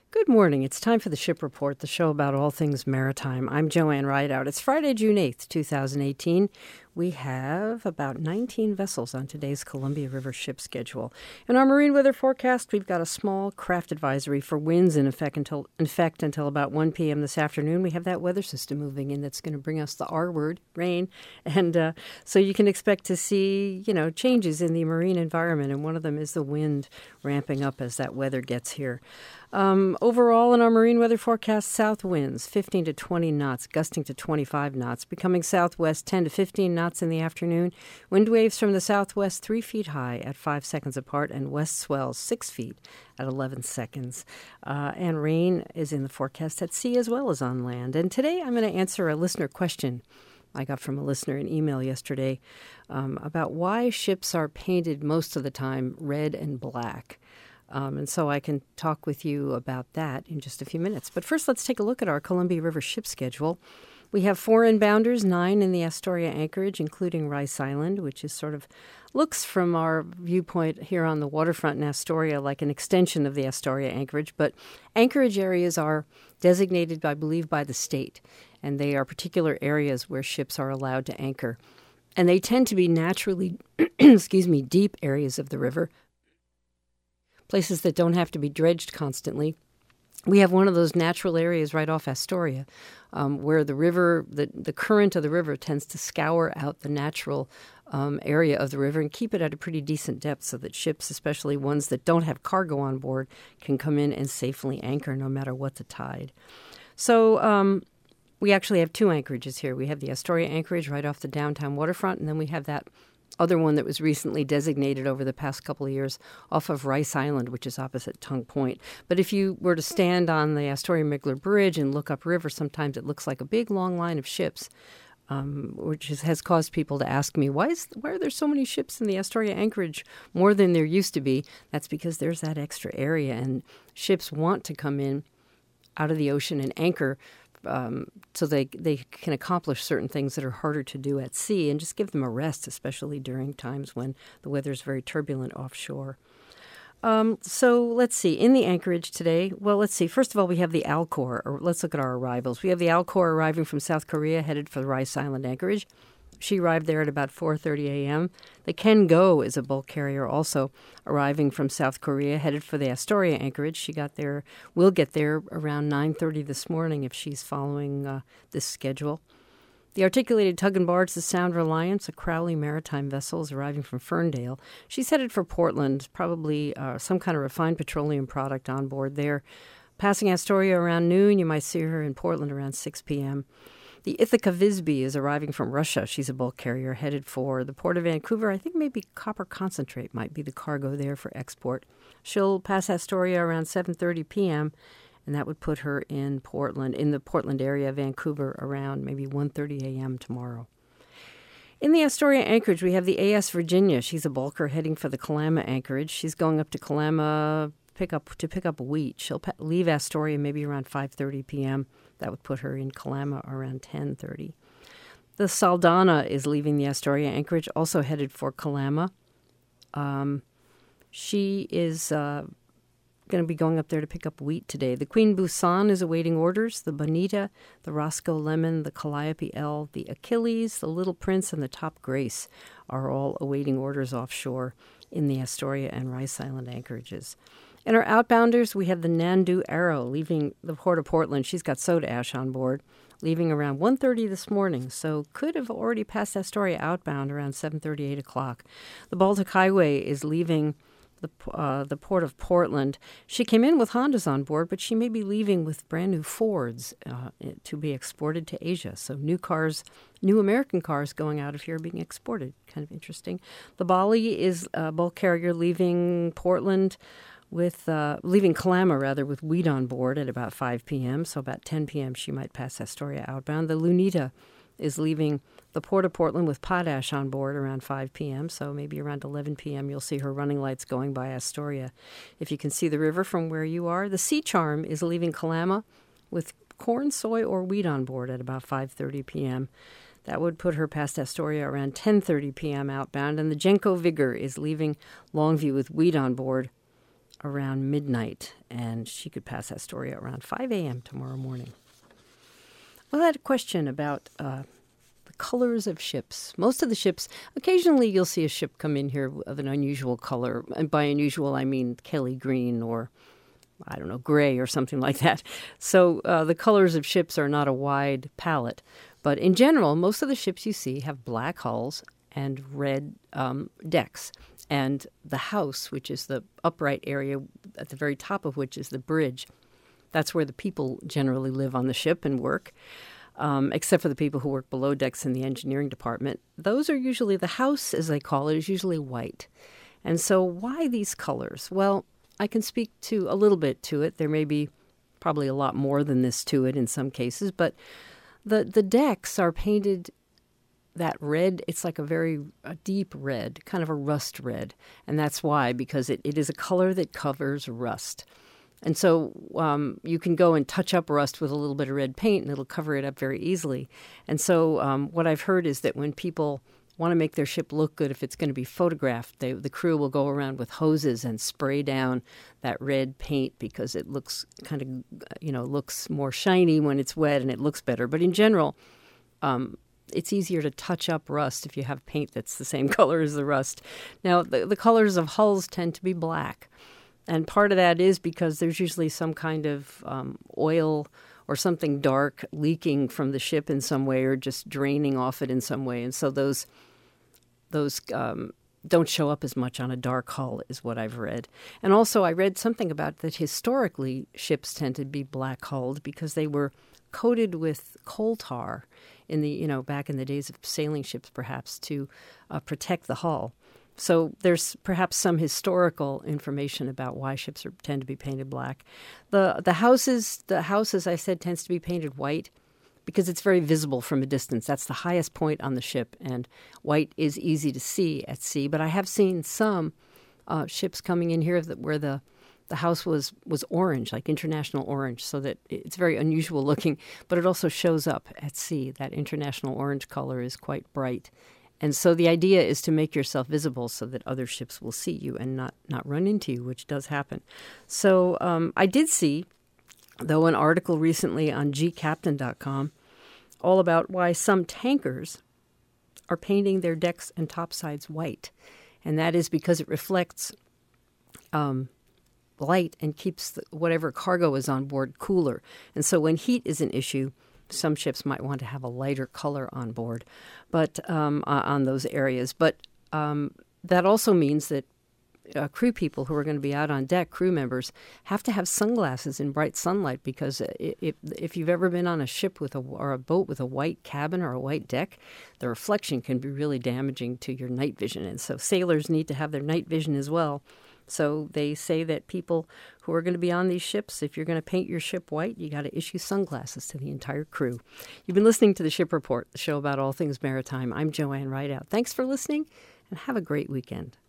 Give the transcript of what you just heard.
Good morning. It's time for the Ship Report, the show about all things maritime. I'm Joanne Rideout. It's Friday, June 8th, 2018. We have about 19 vessels on today's Columbia River ship schedule. In our marine weather forecast, we've got a small craft advisory for winds in effect until about 1 p.m. this afternoon. We have that weather system moving in that's going to bring us the R word, rain. And so you can expect to see, changes in the marine environment. And one of them is the wind ramping up as that weather gets here. Overall, in our marine weather forecast, south winds 15 to 20 knots, gusting to 25 knots, becoming southwest 10 to 15 knots in the afternoon. Wind waves from the southwest 3 feet high at 5 seconds apart, and west swells 6 feet at 11 seconds. And rain is in the forecast at sea as well as on land. And today I'm going to answer a listener question I got from a listener in email yesterday about why ships are painted most of the time red and black. And so I can talk with you about that in just a few minutes. But first, let's take a look at our Columbia River ship schedule. We have 4 inbounders, 9 in the Astoria anchorage, including Rice Island, which is looks from our viewpoint here on the waterfront in Astoria like an extension of the Astoria anchorage. But anchorage areas are designated, I believe, by the state, and they are particular areas where ships are allowed to anchor. And they tend to be naturally, deep areas of the river, places that don't have to be dredged constantly. We have one of those natural areas right off Astoria where the river, the current of the river tends to scour out the natural area of the river and keep it at a pretty decent depth so that ships, especially ones that don't have cargo on board, can come in and safely anchor no matter what the tide. So we actually have 2 anchorages here. We have the Astoria anchorage right off the downtown waterfront, and then we have that other one that was recently designated over the past couple of years off of Rice Island, which is opposite Tongue Point. But if you were to stand on the Astoria-Migler Bridge and look upriver, sometimes it looks like a big, long line of ships, which has caused people to ask me, why are there so many ships in the Astoria anchorage, more than there used to be? That's because there's that extra area, and ships want to come in out of the ocean and anchor so they can accomplish certain things that are harder to do at sea and just give them a rest, especially during times when the weather is very turbulent offshore. So let's see. In the anchorage today, first of all, we have the Alcor, or let's look at our arrivals. We have the Alcor arriving from South Korea, headed for the Rice Island anchorage. She arrived there at about 4:30 a.m. The Ken Go is a bulk carrier also arriving from South Korea, headed for the Astoria anchorage. Will get there around 9:30 this morning if she's following this schedule. The articulated tug and barge, the Sound Reliance, a Crowley maritime vessel, is arriving from Ferndale. She's headed for Portland, probably some kind of refined petroleum product on board there. Passing Astoria around noon, you might see her in Portland around 6 p.m. The Ithaca Visby is arriving from Russia. She's a bulk carrier headed for the Port of Vancouver. I think maybe copper concentrate might be the cargo there for export. She'll pass Astoria around 7:30 p.m., and that would put her in the Portland area, Vancouver, around maybe 1:30 a.m. tomorrow. In the Astoria anchorage, we have the AS Virginia. She's a bulker heading for the Kalama anchorage. She's going up to Kalama to pick up wheat. She'll leave Astoria maybe around 5:30 p.m. That would put her in Kalama around 10:30. The Saldana is leaving the Astoria anchorage, also headed for Kalama. She is going to be going up there to pick up wheat today. The Queen Busan is awaiting orders. The Bonita, the Roscoe Lemon, the Calliope L, the Achilles, the Little Prince, and the Top Grace are all awaiting orders offshore in the Astoria and Rice Island anchorages. In our outbounders, we have the Nandu Arrow leaving the Port of Portland. She's got soda ash on board, leaving around 1:30 this morning, so could have already passed Astoria outbound around 7:30, 8 o'clock. The Baltic Highway is leaving the Port of Portland. She came in with Hondas on board, but she may be leaving with brand new Fords to be exported to Asia. So new American cars going out of here being exported. Kind of interesting. The Bali is a bulk carrier leaving Portland, leaving Kalama, with wheat on board at about 5 p.m., so about 10 p.m. she might pass Astoria outbound. The Lunita is leaving the Port of Portland with potash on board around 5 p.m., so maybe around 11 p.m. you'll see her running lights going by Astoria. If you can see the river from where you are, the Sea Charm is leaving Kalama with corn, soy, or wheat on board at about 5:30 p.m. That would put her past Astoria around 10:30 p.m. outbound, and the Genco Vigor is leaving Longview with wheat on board around midnight, and she could pass that story out around 5 a.m. tomorrow morning. Well, I had a question about the colors of ships. Most of the ships, occasionally you'll see a ship come in here of an unusual color. And by unusual, I mean Kelly green or, I don't know, gray or something like that. So the colors of ships are not a wide palette. But in general, most of the ships you see have black hulls and red decks. And the house, which is the upright area at the very top of which is the bridge, that's where the people generally live on the ship and work, except for the people who work below decks in the engineering department. Those are usually, the house, as they call it, is usually white. And so why these colors? Well, I can speak to a little bit to it. There may be probably a lot more than this to it in some cases, but the decks are painted that red. It's like a deep red, kind of a rust red. And that's why, because it is a color that covers rust. And so you can go and touch up rust with a little bit of red paint, and it'll cover it up very easily. And so what I've heard is that when people want to make their ship look good, if it's going to be photographed, the crew will go around with hoses and spray down that red paint because it looks kind of, looks more shiny when it's wet and it looks better. But in general, it's easier to touch up rust if you have paint that's the same color as the rust. Now, the colors of hulls tend to be black. And part of that is because there's usually some kind of oil or something dark leaking from the ship in some way or just draining off it in some way. And so those don't show up as much on a dark hull is what I've read. And also I read something about that historically ships tend to be black hulled because they were coated with coal tar in the, back in the days of sailing ships perhaps to protect the hull. So there's perhaps some historical information about why ships tend to be painted black. The house, as I said, tends to be painted white because it's very visible from a distance. That's the highest point on the ship, and white is easy to see at sea. But I have seen some ships coming in here where the house was orange, like international orange, so that it's very unusual looking. But it also shows up at sea. That international orange color is quite bright. And so the idea is to make yourself visible so that other ships will see you and not run into you, which does happen. So I did see, though, an article recently on gcaptain.com all about why some tankers are painting their decks and topsides white. And that is because it reflects light and keeps whatever cargo is on board cooler. And so when heat is an issue, some ships might want to have a lighter color on board, but on those areas. But that also means that crew people who are going to be out on deck, crew members, have to have sunglasses in bright sunlight because if you've ever been on a ship or a boat with a white cabin or a white deck, the reflection can be really damaging to your night vision. And so sailors need to have their night vision as well. So they say that people who are going to be on these ships, if you're going to paint your ship white, you got to issue sunglasses to the entire crew. You've been listening to The Ship Report, the show about all things maritime. I'm Joanne Rideout. Thanks for listening, and have a great weekend.